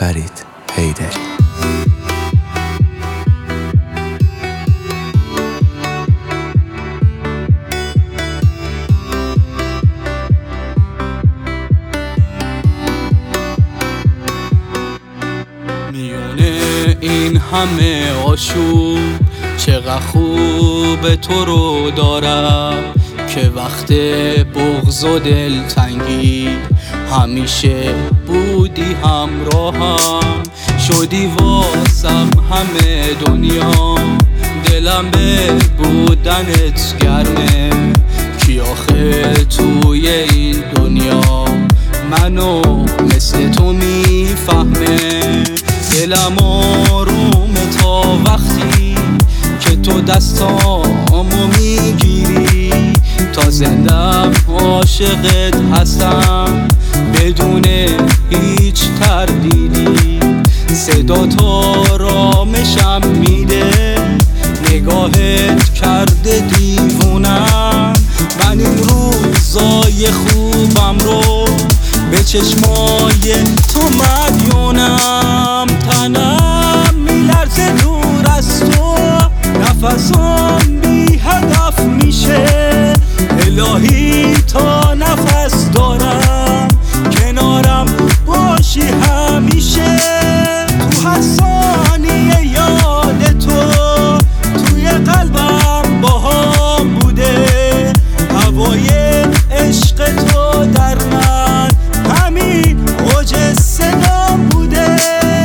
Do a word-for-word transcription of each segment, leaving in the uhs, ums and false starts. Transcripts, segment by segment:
فرید حیدری. میونه این همه آشوب چقدر خوب تو رو دارم که وقت بغض و دلتنگی همیشه بودی همراهم. شدی واسم همه دنیا، دلم به بودنت گرمه. کی آخه توی این دنیا منو مثل تو میفهمه؟ دلم آرومه تا وقتی که تو دستامو میگیری. تا زندم عاشقت هستم بدون هیچ تردیدی. صدا تا رامشم میده، نگاهت کرده دیوونم. من این روزای خوبم رو به چشمای تو مدیونم. تنم میلرزه دور از تو، نفسم بی هدف میشه. الهی تا نفس دارم کنارم باشی همیشه. تو هر ثانیه یاد تو توی قلبم باهام بوده. هوای عشق تو در من همین اوج صدام بوده.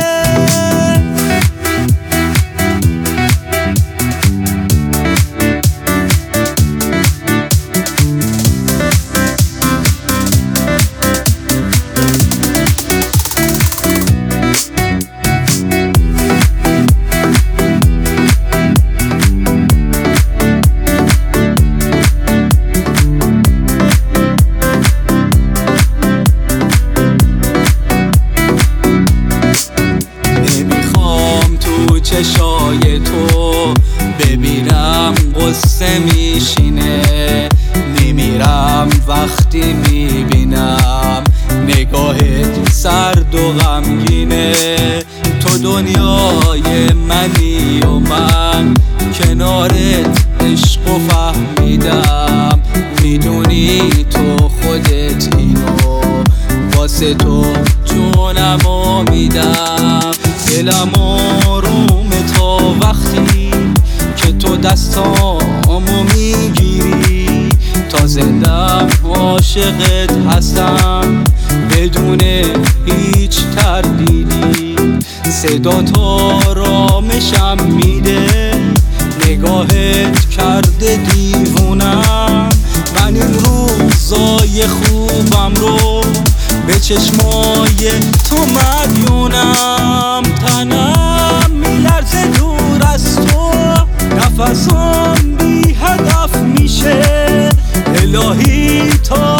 چشای تو ببینم قصه میشینه. میمیرم وقتی میبینم نگاهت سرد و غمگینه. تو دنیای منی و من کنارت عشق و فهمیدم. میدونی تو خودت اینو، واسه تو جونمو میدم. دلم آرومه تا وقتی که تو دستامو میگیری. تا زندم عاشقت هستم بدون هیچ تردیدی. صدا تا رامشم میده، نگاهت کرده دیوونم. من این روزای خوبم رو به چشمای تو مدیونم. تنم میلرزه دور از تو، نفسم بی هدف میشه. الهی تا